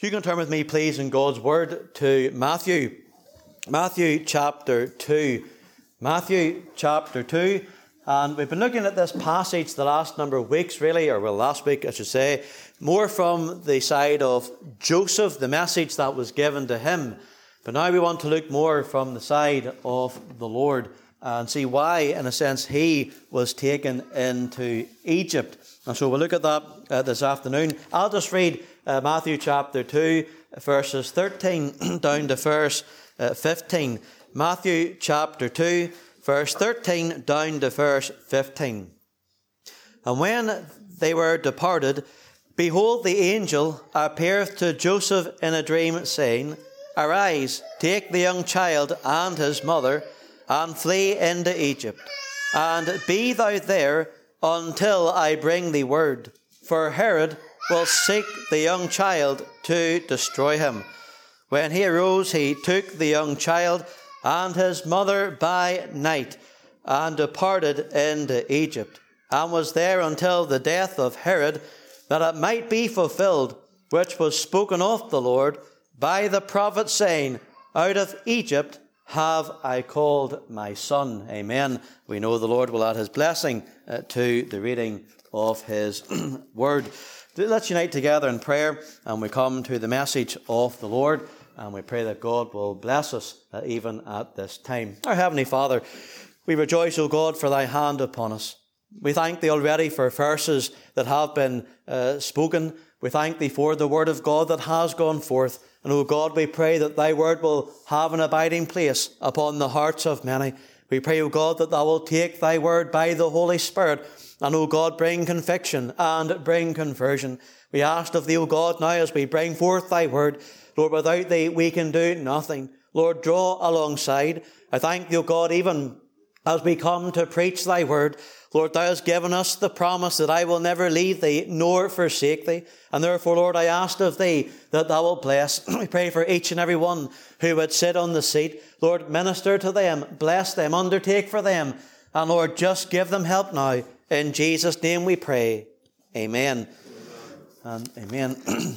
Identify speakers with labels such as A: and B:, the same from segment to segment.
A: You can turn with me, please, in God's Word to Matthew. Matthew chapter 2. Matthew chapter 2. And we've been looking at this passage the last number of weeks, really, or well, last week, I should say, more from the side of Joseph, the message that was given to him. But now we want to look more from the side of the Lord and see why, in a sense, he was taken into Egypt. And so we'll look at that this afternoon. I'll just read Matthew chapter 2, verses 13 down to verse 15. Matthew chapter 2, verse 13 down to verse 15. And when they were departed, behold, the angel appeareth to Joseph in a dream, saying, Arise, take the young child and his mother, and flee into Egypt, and be thou there until I bring thee word. For Herod will seek the young child to destroy him. When he arose, he took the young child and his mother by night, and departed into Egypt, and was there until the death of Herod, that it might be fulfilled, which was spoken of the Lord by the prophet, saying, Out of Egypt have I called my son. Amen. We know the Lord will add his blessing to the reading of his word. Let's unite together in prayer, and we come to the message of the Lord, and we pray that God will bless us even at this time. Our Heavenly Father, we rejoice, O God, for thy hand upon us. We thank thee already for verses that have been spoken. We thank thee for the word of God that has gone forth. And, O God, we pray that thy word will have an abiding place upon the hearts of many. We pray, O God, that thou wilt take thy word by the Holy Spirit and, O God, bring conviction and bring conversion. We ask of thee, O God, now as we bring forth thy word, Lord, without thee we can do nothing. Lord, draw alongside. I thank thee, O God, even as we come to preach thy word, Lord, thou hast given us the promise that I will never leave thee nor forsake thee. And therefore, Lord, I ask of thee that thou wilt bless. We pray for each and every one who would sit on the seat. Lord, minister to them, bless them, undertake for them. And Lord, just give them help now. In Jesus' name we pray. Amen. And amen.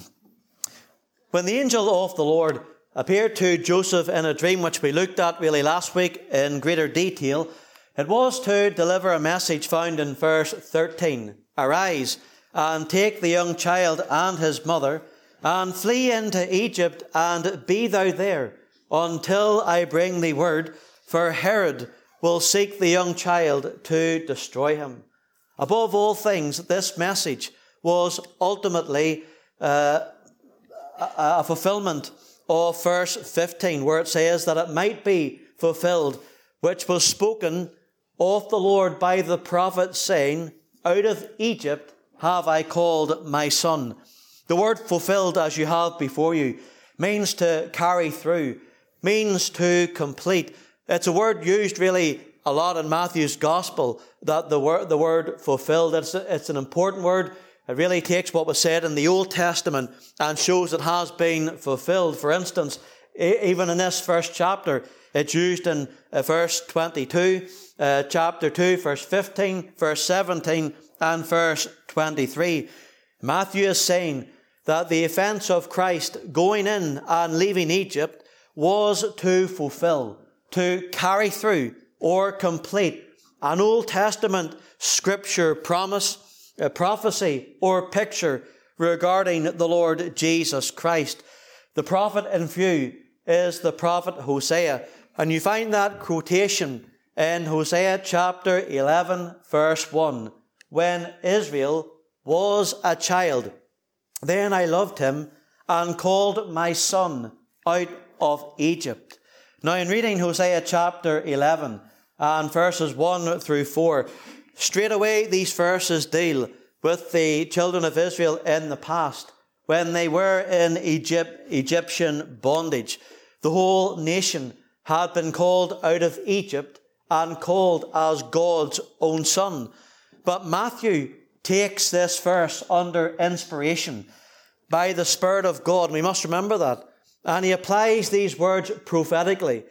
A: When the angel of the Lord appeared to Joseph in a dream, which we looked at really last week in greater detail, it was to deliver a message found in verse 13. Arise, and take the young child and his mother, and flee into Egypt, and be thou there, until I bring thee word, for Herod will seek the young child to destroy him. Above all things, this message was ultimately a fulfillment of verse 15, where it says that it might be fulfilled, which was spoken of the Lord by the prophet, saying, Out of Egypt have I called my son. The word fulfilled, as you have before you, means to carry through, means to complete. It's a word used really a lot in Matthew's gospel, that the word fulfilled. It's an important word. It really takes what was said in the Old Testament and shows it has been fulfilled. For instance, even in this first chapter, it's used in verse 22, chapter 2, verse 15, verse 17, and verse 23. Matthew is saying that the offence of Christ going in and leaving Egypt was to fulfill, to carry through or complete an Old Testament scripture promise, a prophecy or picture regarding the Lord Jesus Christ. The prophet in view is the prophet Hosea. And you find that quotation in Hosea chapter 11, verse 1. When Israel was a child, then I loved him and called my son out of Egypt. Now, in reading Hosea chapter 11 and verses 1 through 4, straight away these verses deal with the children of Israel in the past, when they were in Egyptian bondage. The whole nation had been called out of Egypt and called as God's own son. But Matthew takes this verse under inspiration by the Spirit of God. We must remember that. And he applies these words prophetically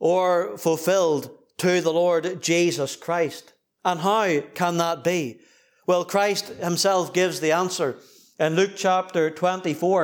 A: or fulfilled to the Lord Jesus Christ. And how can that be? Well, Christ himself gives the answer in Luke chapter 24,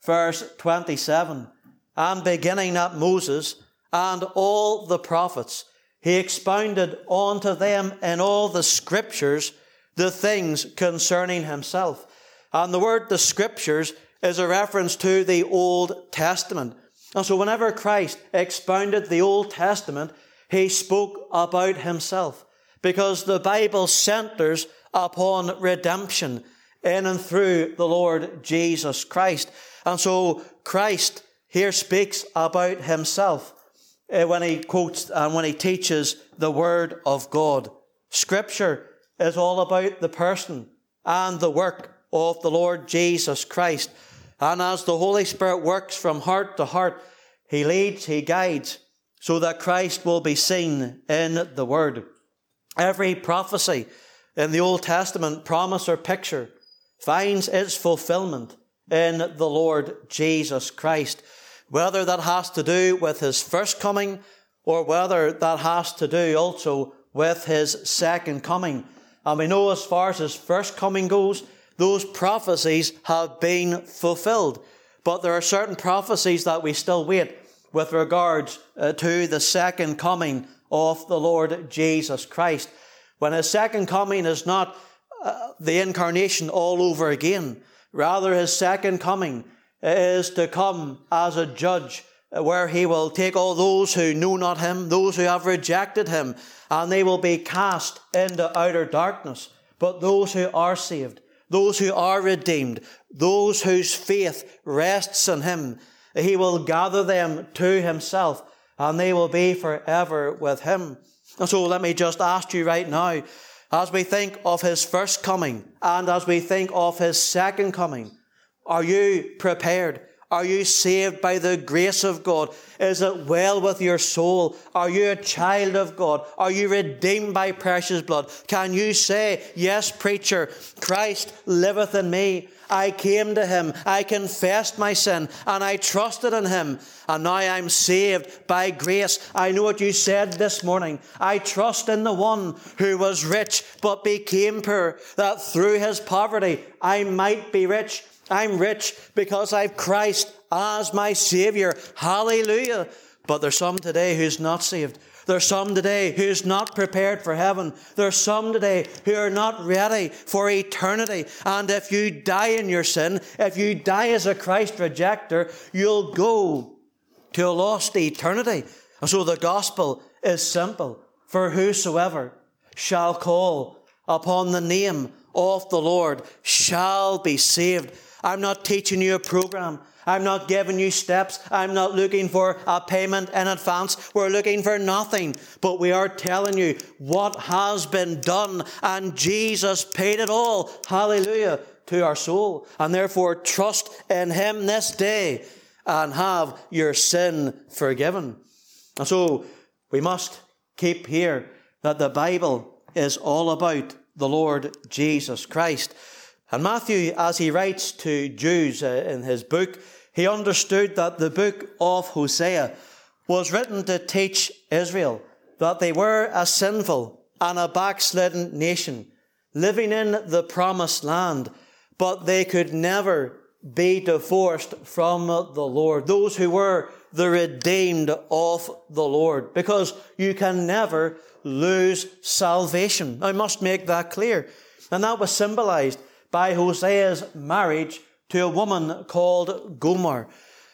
A: verse 27. And beginning at Moses and all the prophets, he expounded unto them in all the scriptures the things concerning himself. And the word the scriptures is a reference to the Old Testament. And so whenever Christ expounded the Old Testament, he spoke about himself, because the Bible centers upon redemption in and through the Lord Jesus Christ. And so Christ here speaks about himself when he quotes and when he teaches the Word of God. Scripture is all about the person and the work of the Lord Jesus Christ. And as the Holy Spirit works from heart to heart, he leads, he guides, so that Christ will be seen in the Word. Every prophecy in the Old Testament, promise or picture, finds its fulfillment in the Lord Jesus Christ. Whether that has to do with his first coming, or whether that has to do also with his second coming. And we know as far as his first coming goes, those prophecies have been fulfilled. But there are certain prophecies that we still wait with regards to the second coming of the Lord Jesus Christ. When his second coming is not the incarnation all over again. Rather, his second coming is to come as a judge, where he will take all those who know not him, those who have rejected him, and they will be cast into outer darkness. But those who are saved, those who are redeemed, those whose faith rests in him, he will gather them to himself, and they will be forever with him. And so let me just ask you right now, as we think of his first coming, and as we think of his second coming, are you prepared? Are you saved by the grace of God? Is it well with your soul? Are you a child of God? Are you redeemed by precious blood? Can you say, yes, preacher, Christ liveth in me. I came to him, I confessed my sin, and I trusted in him, and now I'm saved by grace. I know what you said this morning. I trust in the one who was rich but became poor, that through his poverty I might be rich. I'm rich because I've Christ as my Savior. Hallelujah. But there's some today who's not saved. There's some today who's not prepared for heaven. There's some today who are not ready for eternity. And if you die in your sin, if you die as a Christ rejecter, you'll go to a lost eternity. And so the gospel is simple. For whosoever shall call upon the name of the Lord shall be saved. I'm not teaching you a program. I'm not giving you steps. I'm not looking for a payment in advance. We're looking for nothing. But we are telling you what has been done. And Jesus paid it all. Hallelujah. To our soul. And therefore trust in him this day and have your sin forgiven. And so we must keep here that the Bible is all about the Lord Jesus Christ. And Matthew, as he writes to Jews in his book, he understood that the book of Hosea was written to teach Israel that they were a sinful and a backslidden nation, living in the promised land, but they could never be divorced from the Lord, those who were the redeemed of the Lord, because you can never lose salvation. I must make that clear. And that was symbolized by Hosea's marriage to a woman called Gomer.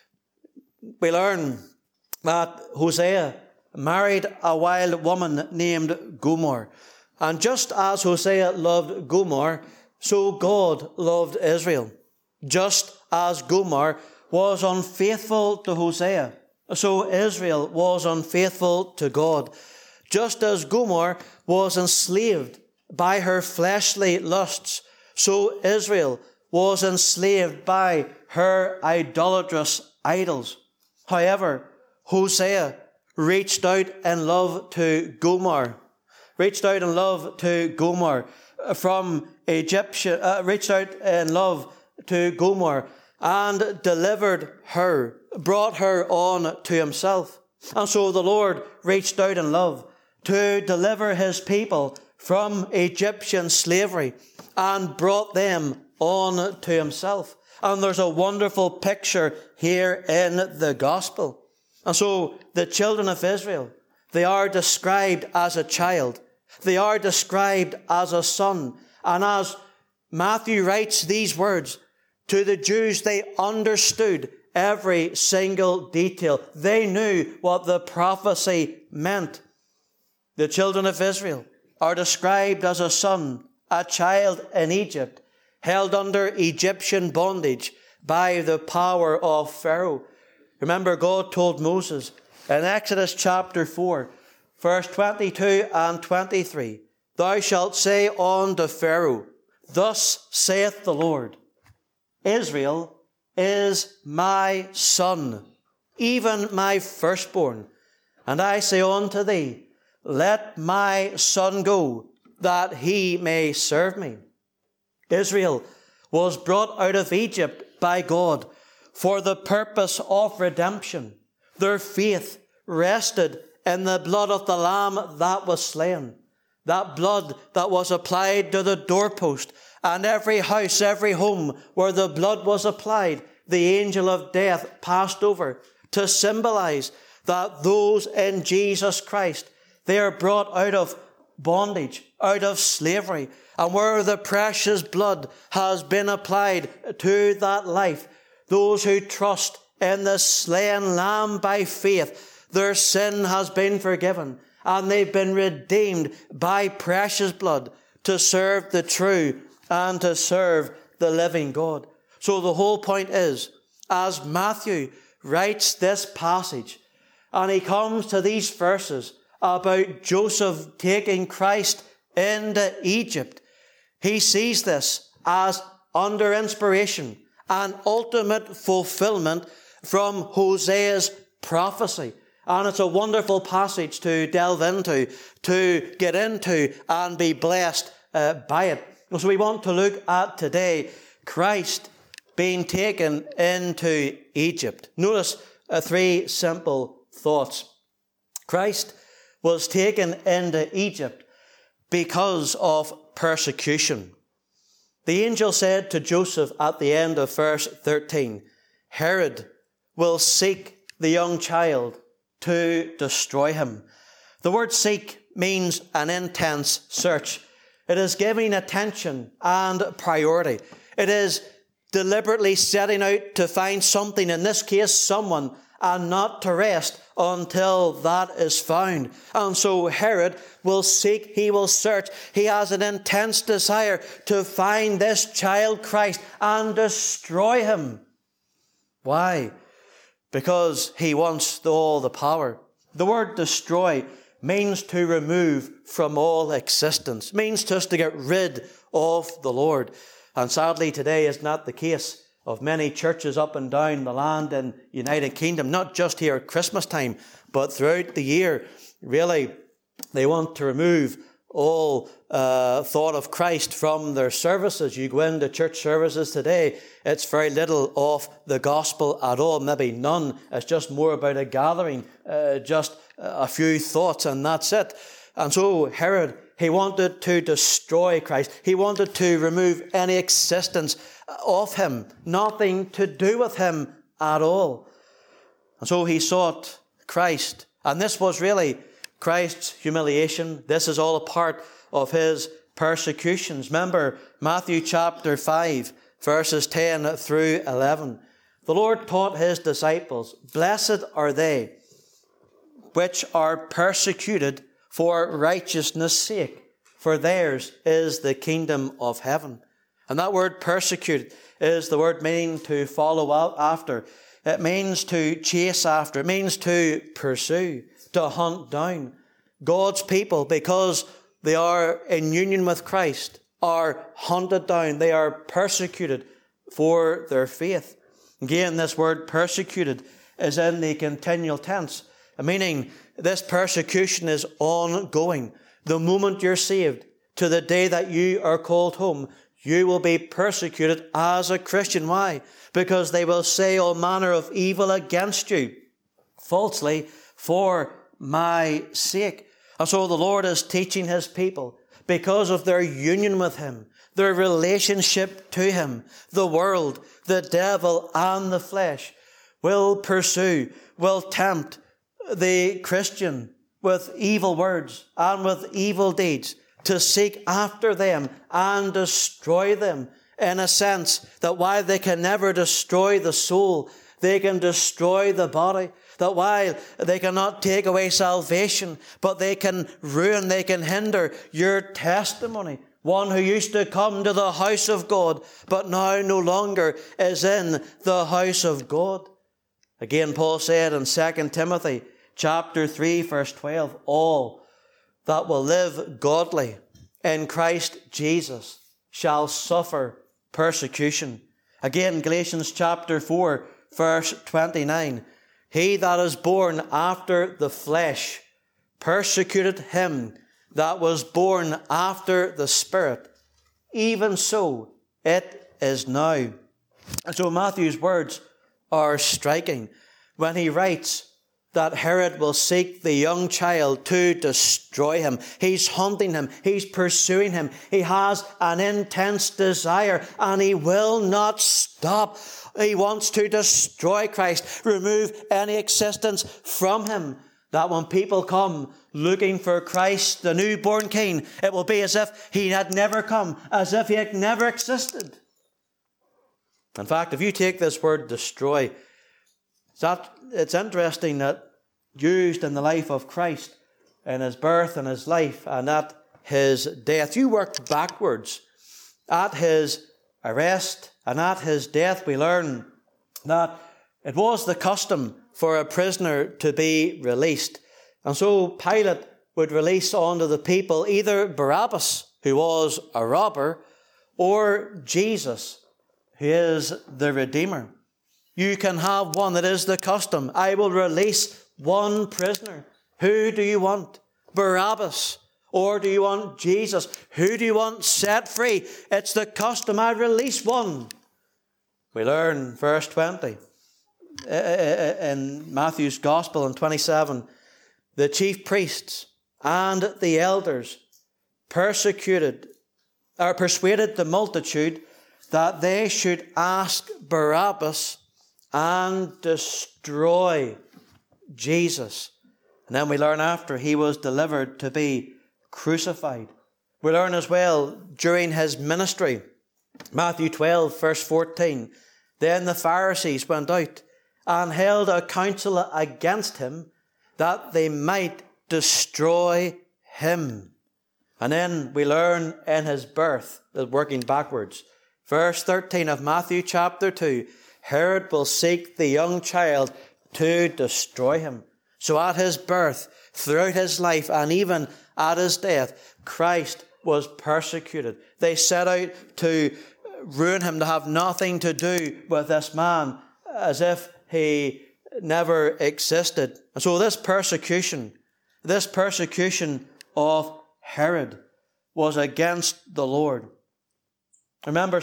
A: We learn that Hosea married a wild woman named Gomer. And just as Hosea loved Gomer, so God loved Israel. Just as Gomer was unfaithful to Hosea, so Israel was unfaithful to God. Just as Gomer was enslaved by her fleshly lusts, so Israel was enslaved by her idolatrous idols. However, Hosea reached out in love to Gomer from Egyptian, reached out in love to Gomer and delivered her, brought her on to himself. And so the Lord reached out in love to deliver his people from Egyptian slavery and brought them on to himself. And there's a wonderful picture here in the gospel. And so the children of Israel, they are described as a child. They are described as a son. And as Matthew writes these words, to the Jews, they understood every single detail. They knew what the prophecy meant. The children of Israel are described as a son, a child in Egypt, held under Egyptian bondage by the power of Pharaoh. Remember, God told Moses in Exodus chapter 4, verse 22 and 23, "Thou shalt say unto Pharaoh, Thus saith the Lord, Israel is my son, even my firstborn. And I say unto thee, Let my son go, that he may serve me." Israel was brought out of Egypt by God for the purpose of redemption. Their faith rested in the blood of the Lamb that was slain, that blood that was applied to the doorpost, and every house, every home where the blood was applied, the angel of death passed over to symbolize that those in Jesus Christ, they are brought out of bondage, out of slavery, and where the precious blood has been applied to that life, those who trust in the slain Lamb by faith, their sin has been forgiven, and they've been redeemed by precious blood to serve the true and to serve the living God. So the whole point is, as Matthew writes this passage, and he comes to these verses about Joseph taking Christ into Egypt, he sees this as under inspiration, an ultimate fulfillment from Hosea's prophecy. And it's a wonderful passage to delve into, to get into and be blessed by it. So we want to look at today Christ being taken into Egypt. Notice three simple thoughts. Christ was taken into Egypt because of persecution. The angel said to Joseph at the end of verse 13, "Herod will seek the young child to destroy him." The word seek means an intense search. It is giving attention and priority. It is deliberately setting out to find something, in this case someone, and not to rest until that is found. And so Herod will seek, he will search. He has an intense desire to find this child Christ and destroy him. Why? Because he wants all the power. The word destroy means to remove from all existence, means just to get rid of the Lord. And sadly today is not the case of many churches up and down the land in the United Kingdom, not just here at Christmas time, but throughout the year. Really, they want to remove all thought of Christ from their services. You go into church services today, it's very little of the gospel at all, maybe none. It's just more about a gathering, just a few thoughts, and that's it. And so Herod, he wanted to destroy Christ. He wanted to remove any existence of him, nothing to do with him at all. And so he sought Christ. And this was really Christ's humiliation. This is all a part of his persecutions. Remember Matthew chapter 5, verses 10 through 11. The Lord taught his disciples, "Blessed are they which are persecuted for righteousness' sake, for theirs is the kingdom of heaven." And that word persecuted is the word meaning to follow after. It means to chase after. It means to pursue, to hunt down. God's people, because they are in union with Christ, are hunted down. They are persecuted for their faith. Again, this word persecuted is in the continual tense, meaning this persecution is ongoing. The moment you're saved to the day that you are called home, you will be persecuted as a Christian. Why? Because they will say all manner of evil against you falsely for my sake. And so the Lord is teaching his people, because of their union with him, their relationship to him, the world, the devil, and the flesh will pursue, will tempt the Christian with evil words and with evil deeds to seek after them and destroy them, in a sense that while they can never destroy the soul, they can destroy the body. That while they cannot take away salvation, but they can ruin, they can hinder your testimony. One who used to come to the house of God, but now no longer is in the house of God. Again, Paul said in 2 Timothy chapter 3, verse 12, all that will live godly in Christ Jesus shall suffer persecution. Again, Galatians chapter 4, verse 29, he that is born after the flesh persecuted him that was born after the Spirit. Even so it is now. And so Matthew's words are striking when he writes that Herod will seek the young child to destroy him. He's hunting him. He's pursuing him. He has an intense desire and he will not stop. He wants to destroy Christ, remove any existence from him. That when people come looking for Christ, the newborn King, it will be as if he had never come, as if he had never existed. In fact, if you take this word destroy, it's interesting that used in the life of Christ, in his birth and his life and at his death. You work backwards. At his arrest and at his death, we learn that it was the custom for a prisoner to be released. And so Pilate would release unto the people either Barabbas, who was a robber, or Jesus, who is the Redeemer. You can have one. That is the custom. I will release one prisoner. Who do you want? Barabbas? Or do you want Jesus? Who do you want set free? It's the custom. I release one. We learn verse 20 in Matthew's Gospel in 27. The chief priests and the elders persuaded the multitude that they should ask Barabbas and destroy Jesus. And then we learn after he was delivered to be crucified. We learn as well during his ministry, Matthew 12, verse 14, then the Pharisees went out and held a council against him that they might destroy him. And then we learn in his birth, working backwards, verse 13 of Matthew chapter 2, Herod will seek the young child to destroy him. So at his birth, throughout his life, and even at his death, Christ was persecuted. They set out to ruin him, to have nothing to do with this man, as if he never existed. And so this persecution of Herod was against the Lord. Remember,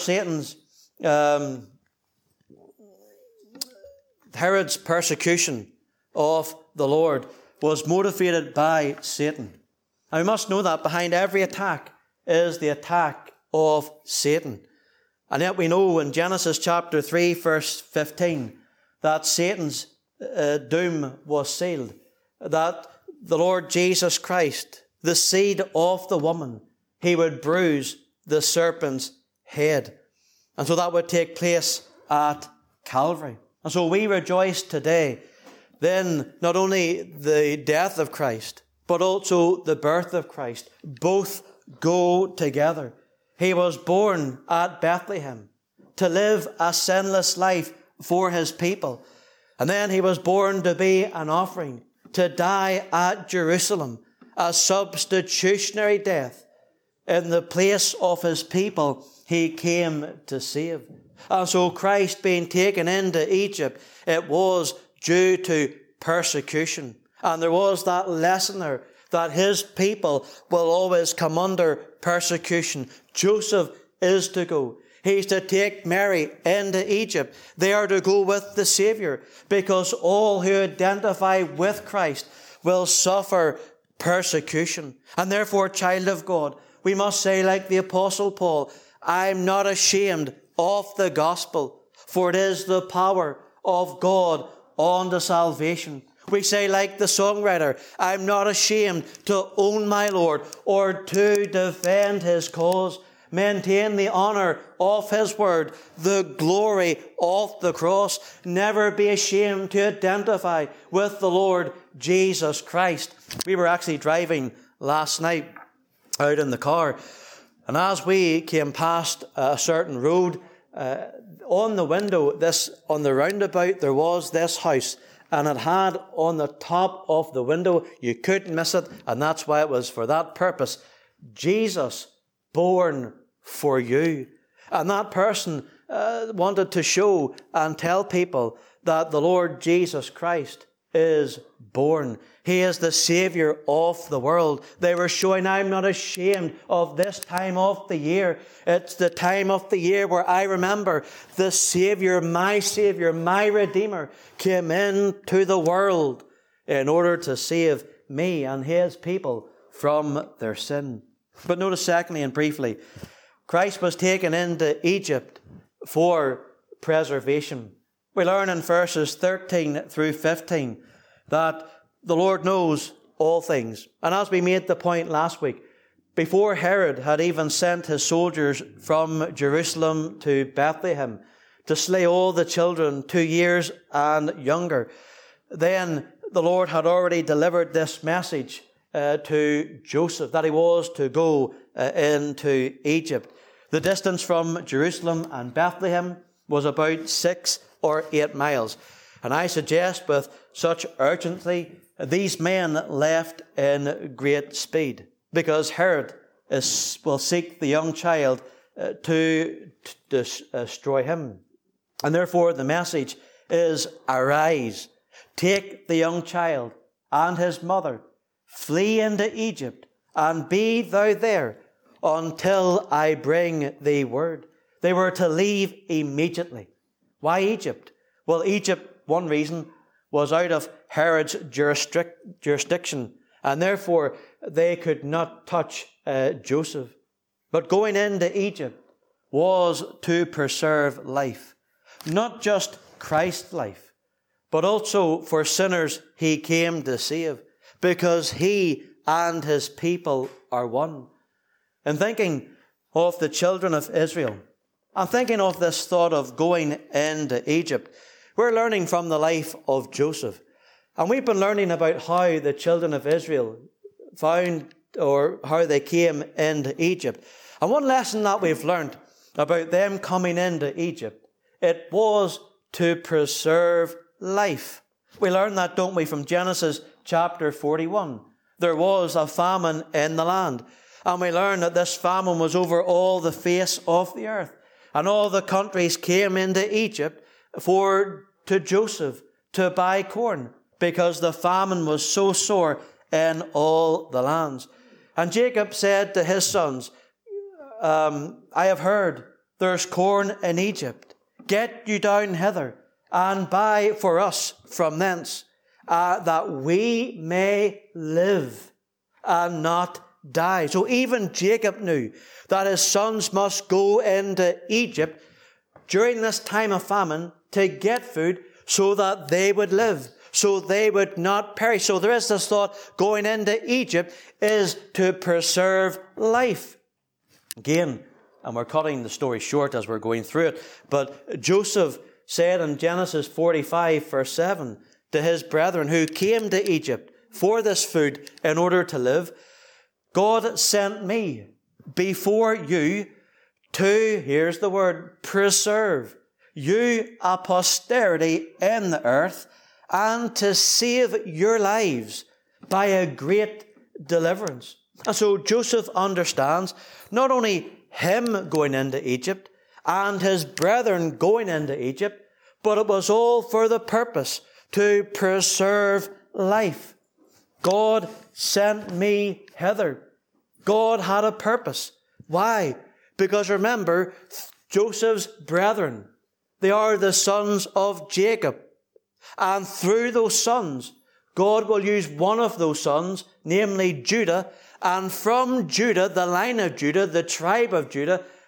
A: Herod's persecution of the Lord was motivated by Satan. And we must know that behind every attack is the attack of Satan. And yet we know in Genesis chapter 3, verse 15, that Satan's doom was sealed. That the Lord Jesus Christ, the seed of the woman, he would bruise the serpent's head. And so that would take place at Calvary. And so we rejoice today, then not only the death of Christ, but also the birth of Christ. Both go together. He was born at Bethlehem to live a sinless life for his people. And then he was born to be an offering, to die at Jerusalem, a substitutionary death. In the place of his people, he came to save. And so Christ being taken into Egypt, it was due to persecution. And there was that lesson there that his people will always come under persecution. Joseph is to go. He's to take Mary into Egypt. They are to go with the Savior, because all who identify with Christ will suffer persecution. And therefore, child of God, we must say like the Apostle Paul, I'm not ashamed of the gospel, for it is the power of God unto salvation. We say like the songwriter, I'm not ashamed to own my Lord or to defend his cause, maintain the honour of his word, the glory of the cross, never be ashamed to identify with the Lord Jesus Christ. We were actually driving last night out in the car, and as we came past a certain road, on the window, on the roundabout, there was this house, and it had on the top of the window, you couldn't miss it, and that's why it was for that purpose, Jesus born for you. And that person wanted to show and tell people that the Lord Jesus Christ is born. He is the Saviour of the world. They were showing, I'm not ashamed of this time of the year. It's the time of the year where I remember the Saviour, my Redeemer, came into the world in order to save me and his people from their sin. But notice secondly and briefly, Christ was taken into Egypt for preservation. We learn in verses 13 through 15 that the Lord knows all things. And as we made the point last week, before Herod had even sent his soldiers from Jerusalem to Bethlehem to slay all the children 2 years and younger, then the Lord had already delivered this message to Joseph, that he was to go into Egypt. The distance from Jerusalem and Bethlehem was about 6 or 8 miles. And I suggest with such urgency, these men left in great speed, because Herod will seek the young child to destroy him. And therefore the message is, arise, take the young child and his mother, flee into Egypt, and be thou there until I bring thee word. They were to leave immediately. Why Egypt? Well, Egypt, one reason, was out of Herod's jurisdiction, and therefore they could not touch Joseph. But going into Egypt was to preserve life, not just Christ's life, but also for sinners he came to save, because he and his people are one. In thinking of the children of Israel, I'm thinking of this thought of going into Egypt. We're learning from the life of Joseph. And we've been learning about how the children of Israel found, or how they came into Egypt. And one lesson that we've learned about them coming into Egypt, it was to preserve life. We learn that, don't we, from Genesis chapter 41. There was a famine in the land. And we learn that this famine was over all the face of the earth. And all the countries came into Egypt to Joseph to buy corn, because the famine was so sore in all the lands. And Jacob said to his sons, I have heard there's corn in Egypt. Get you down hither and buy for us from thence, that we may live and not die. So even Jacob knew that his sons must go into Egypt during this time of famine to get food so that they would live, so they would not perish. So there is this thought, going into Egypt is to preserve life. Again, and we're cutting the story short as we're going through it, but Joseph said in Genesis 45 verse 7 to his brethren who came to Egypt for this food in order to live, God sent me before you to, here's the word, preserve you a posterity in the earth, and to save your lives by a great deliverance. And so Joseph understands not only him going into Egypt and his brethren going into Egypt, but it was all for the purpose to preserve life. God sent me hither. God had a purpose. Why? Because remember, Joseph's brethren, they are the sons of Jacob. And through those sons, God will use one of those sons, namely Judah. And from Judah, the line of Judah, the tribe of Judah,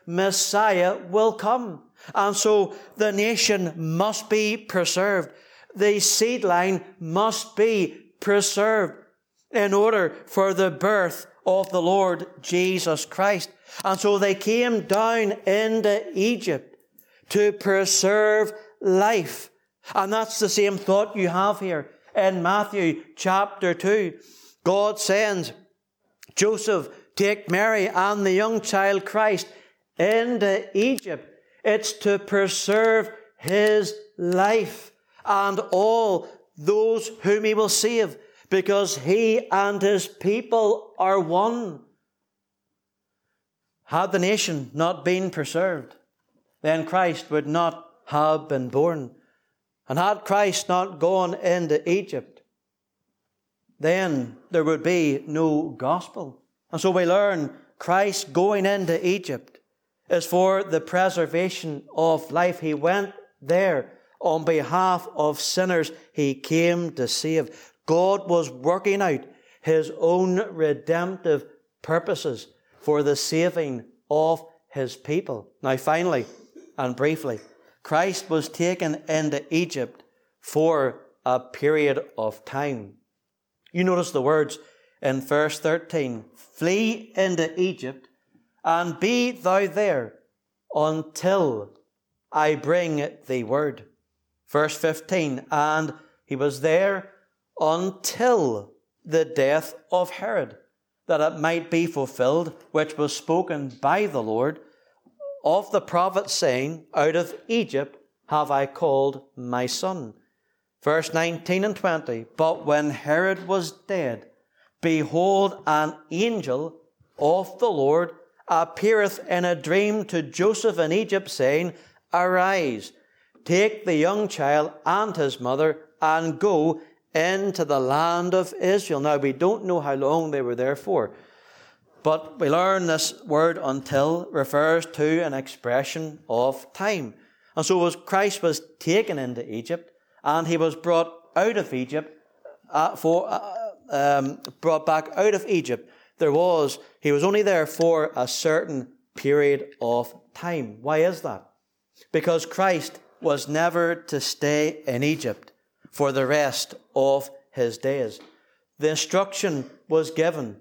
A: Messiah will come. And so the nation must be preserved. The seed line must be preserved in order for the birth of the Lord Jesus Christ. And so they came down into Egypt to preserve life. And that's the same thought you have here in Matthew chapter 2. God sends Joseph, take Mary and the young child Christ into Egypt. It's to preserve his life and all those whom he will save, because he and his people are one. Had the nation not been preserved, then Christ would not have been born. And had Christ not gone into Egypt, then there would be no gospel. And so we learn Christ going into Egypt is for the preservation of life. He went there on behalf of sinners he came to save. God was working out his own redemptive purposes for the saving of his people. Now finally and briefly, Christ was taken into Egypt for a period of time. You notice the words in verse 13, flee into Egypt and be thou there until I bring thee word. Verse 15, and he was there until the death of Herod, that it might be fulfilled, which was spoken by the Lord of the prophet, saying, out of Egypt have I called my son. Verse 19 and 20, but when Herod was dead, behold, an angel of the Lord appeareth in a dream to Joseph in Egypt, saying, arise, take the young child and his mother, and go into the land of Israel. Now, we don't know how long they were there for, but we learn this word until refers to an expression of time. And so as Christ was taken into Egypt, and he was brought out of Egypt, brought back out of Egypt, he was only there for a certain period of time. Why is that? Because Christ was never to stay in Egypt for the rest of his days. The instruction was given,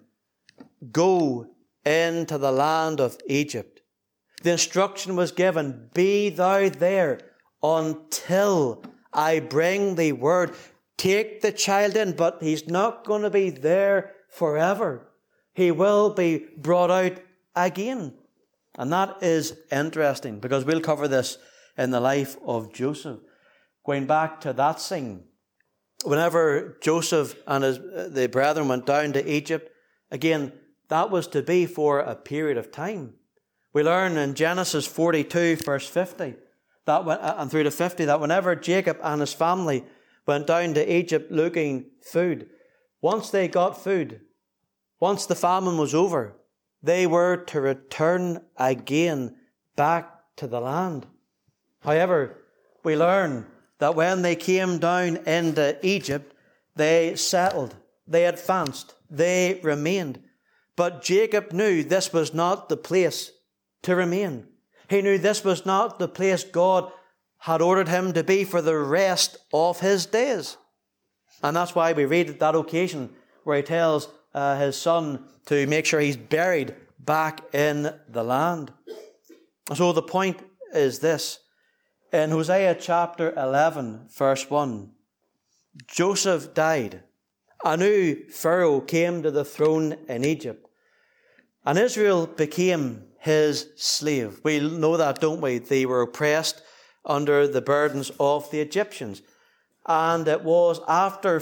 A: go into the land of Egypt. The instruction was given, be thou there until I bring thee word. Take the child in, but he's not going to be there forever. He will be brought out again. And that is interesting, because we'll cover this in the life of Joseph. Going back to that scene, whenever Joseph and the brethren went down to Egypt, again, that was to be for a period of time. We learn in Genesis 42, verse 50, and through to 50, that whenever Jacob and his family went down to Egypt looking food, once they got food, once the famine was over, they were to return again back to the land. However, we learn that when they came down into Egypt, they settled, they advanced, they remained. But Jacob knew this was not the place to remain. He knew this was not the place God had ordered him to be for the rest of his days. And that's why we read at that occasion where he tells his son to make sure he's buried back in the land. So the point is this. In Hosea chapter 11, verse 1, Joseph died. A new Pharaoh came to the throne in Egypt, and Israel became his slave. We know that, don't we? They were oppressed under the burdens of the Egyptians. And it was after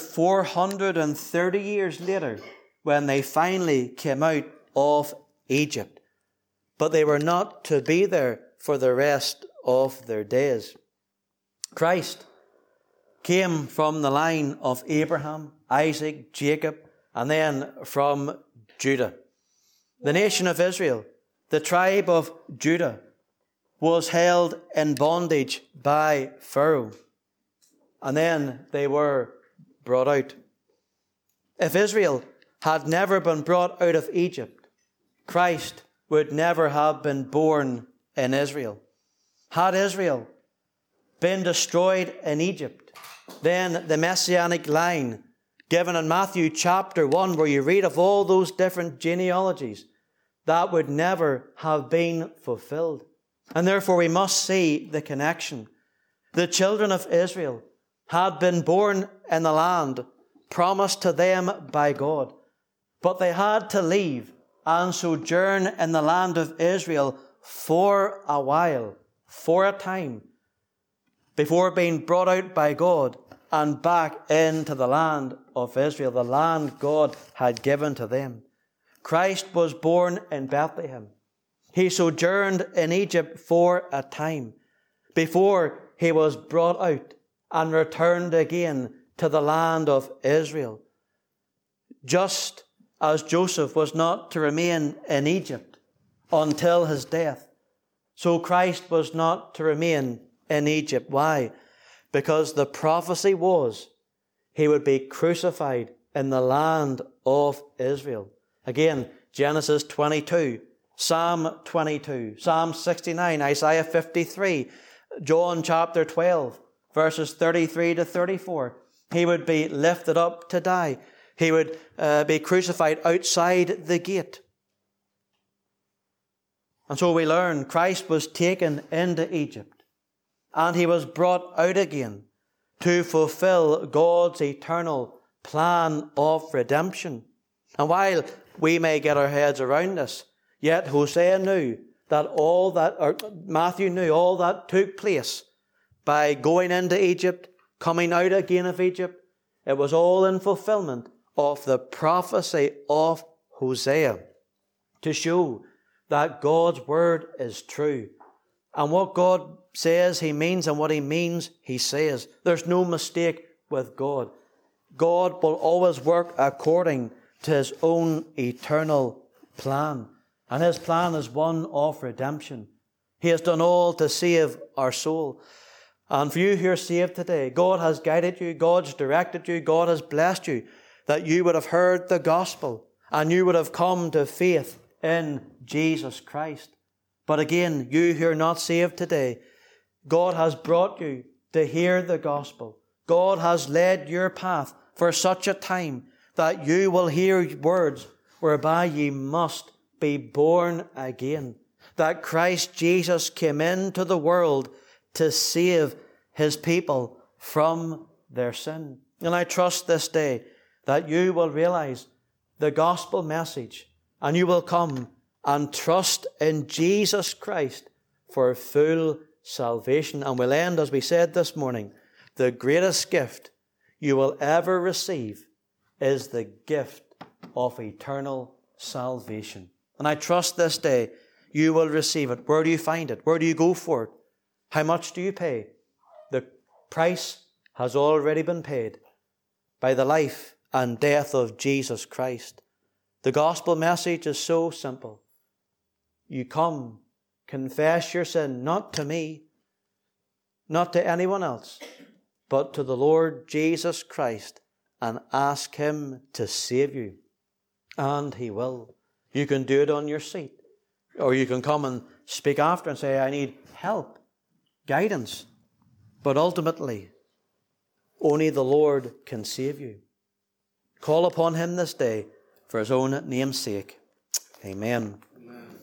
A: 430 years later when they finally came out of Egypt. But they were not to be there for the rest of their days. Christ came from the line of Abraham, Isaac, Jacob, and then from Judah. The nation of Israel, the tribe of Judah, was held in bondage by Pharaoh. And then they were brought out. If Israel had never been brought out of Egypt, Christ would never have been born in Israel. Had Israel been destroyed in Egypt, then the messianic line given in Matthew chapter 1, where you read of all those different genealogies, that would never have been fulfilled. And therefore we must see the connection. The children of Israel had been born in the land promised to them by God, but they had to leave and sojourn in the land of Israel for a while, for a time, before being brought out by God and back into the land of Israel, the land God had given to them. Christ was born in Bethlehem. He sojourned in Egypt for a time before he was brought out and returned again to the land of Israel. Just as Joseph was not to remain in Egypt until his death, so Christ was not to remain in Egypt. Why? Because the prophecy was he would be crucified in the land of Israel. Again, Genesis 22, Psalm 22, Psalm 69, Isaiah 53, John chapter 12, verses 33 to 34. He would be lifted up to die. He would be crucified outside the gate. And so we learn Christ was taken into Egypt and he was brought out again to fulfill God's eternal plan of redemption. And while we may get our heads around this, yet Hosea knew that Matthew knew all that took place by going into Egypt, coming out again of Egypt. It was all in fulfillment of the prophecy of Hosea to show that God's word is true. And what God says he means, and what he means he says. There's no mistake with God. God will always work according to his own eternal plan. And his plan is one of redemption. He has done all to save our soul. And for you who are saved today, God has guided you, God's directed you, God has blessed you, that you would have heard the gospel and you would have come to faith in Jesus Christ. But again, you who are not saved today, God has brought you to hear the gospel. God has led your path for such a time that you will hear words whereby ye must be born again. That Christ Jesus came into the world to save his people from their sin. And I trust this day that you will realize the gospel message and you will come and trust in Jesus Christ for full salvation. And we'll end, as we said this morning, the greatest gift you will ever receive is the gift of eternal salvation. And I trust this day you will receive it. Where do you find it? Where do you go for it? How much do you pay? The price has already been paid by the life and death of Jesus Christ. The gospel message is so simple. You come, confess your sin, not to me, not to anyone else, but to the Lord Jesus Christ, and ask him to save you. And he will. You can do it on your seat, or you can come and speak after and say, I need help, guidance. But ultimately, only the Lord can save you. Call upon him this day for his own name's sake. Amen.